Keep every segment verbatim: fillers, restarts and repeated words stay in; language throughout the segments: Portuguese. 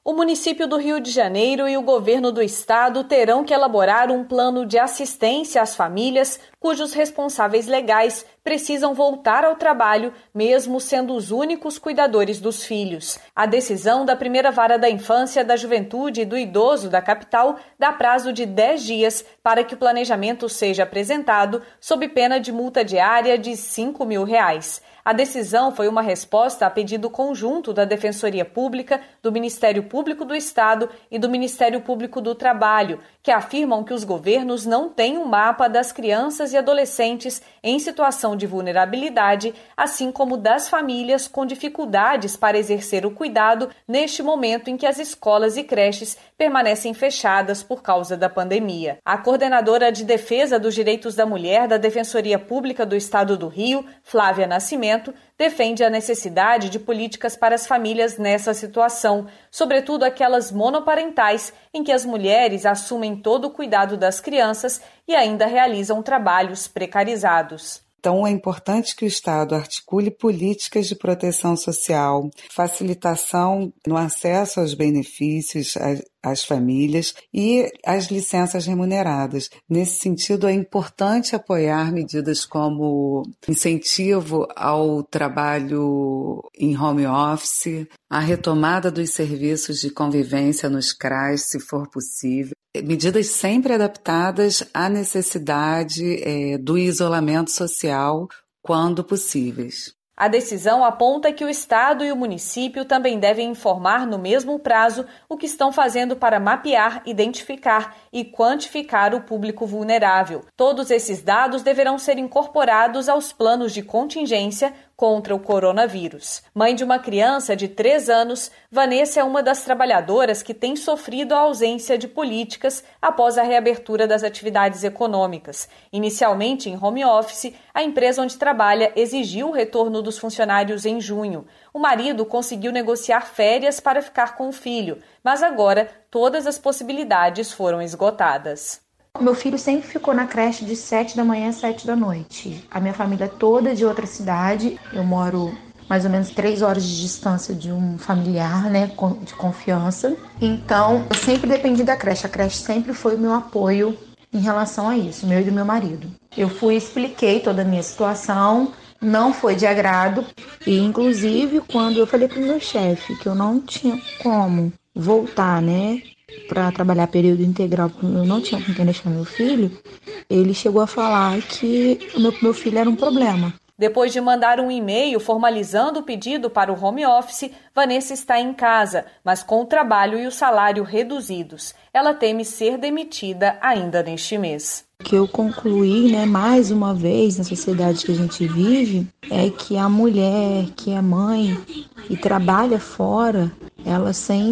O município do Rio de Janeiro e o governo do estado terão que elaborar um plano de assistência às famílias cujos responsáveis legais precisam voltar ao trabalho, mesmo sendo os únicos cuidadores dos filhos. A decisão da primeira vara da infância, da juventude e do idoso da capital dá prazo de dez dias para que o planejamento seja apresentado, sob pena de multa diária de cinco mil reais. A decisão foi uma resposta a pedido conjunto da Defensoria Pública, do Ministério Público do Estado e do Ministério Público do Trabalho, que afirmam que os governos não têm um mapa das crianças e adolescentes em situação de vulnerabilidade, assim como das famílias com dificuldades para exercer o cuidado neste momento em que as escolas e creches permanecem fechadas por causa da pandemia. A coordenadora de Defesa dos Direitos da Mulher da Defensoria Pública do Estado do Rio, Flávia Nascimento, defende a necessidade de políticas para as famílias nessa situação, sobretudo aquelas monoparentais, em que as mulheres assumem todo o cuidado das crianças e ainda realizam trabalhos precarizados. Então, é importante que o Estado articule políticas de proteção social, facilitação no acesso aos benefícios às, às famílias e às licenças remuneradas. Nesse sentido, é importante apoiar medidas como incentivo ao trabalho em home office, a retomada dos serviços de convivência nos C R A S, se for possível, medidas sempre adaptadas à necessidade é, do isolamento social quando possíveis. A decisão aponta que o Estado e o município também devem informar no mesmo prazo o que estão fazendo para mapear, identificar e quantificar o público vulnerável. Todos esses dados deverão ser incorporados aos planos de contingência contra o coronavírus. Mãe de uma criança de três anos, Vanessa é uma das trabalhadoras que tem sofrido a ausência de políticas após a reabertura das atividades econômicas. Inicialmente em home office, a empresa onde trabalha exigiu o retorno dos funcionários em junho. O marido conseguiu negociar férias para ficar com o filho, mas agora todas as possibilidades foram esgotadas. Meu filho sempre ficou na creche de sete da manhã às sete da noite. A minha família toda é de outra cidade. Eu moro mais ou menos três horas de distância de um familiar, né, de confiança. Então, eu sempre dependi da creche. A creche sempre foi o meu apoio em relação a isso, meu e do meu marido. Eu fui, expliquei toda a minha situação, não foi de agrado. E, inclusive, quando eu falei para o meu chefe que eu não tinha como voltar, né, para trabalhar período integral, porque eu não tinha com quem deixar meu filho, ele chegou a falar que o meu, meu filho era um problema. Depois de mandar um e-mail formalizando o pedido para o home office, Vanessa está em casa, mas com o trabalho e o salário reduzidos. Ela teme ser demitida ainda neste mês. O que eu concluí, né, mais uma vez na sociedade que a gente vive, é que a mulher que é mãe e trabalha fora, ela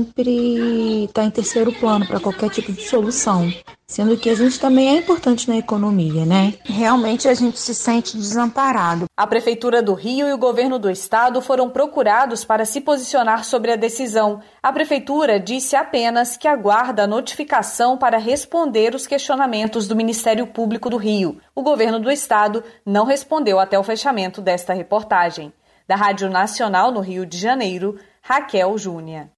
sempre está em terceiro plano para qualquer tipo de solução. Sendo que a gente também é importante na economia, né? Realmente a gente se sente desamparado. A Prefeitura do Rio e o governo do estado foram procurados para se posicionar sobre a decisão. A Prefeitura disse apenas que aguarda a notificação para responder os questionamentos do Ministério Público do Rio. O governo do estado não respondeu até o fechamento desta reportagem. Da Rádio Nacional no Rio de Janeiro, Raquel Júnior.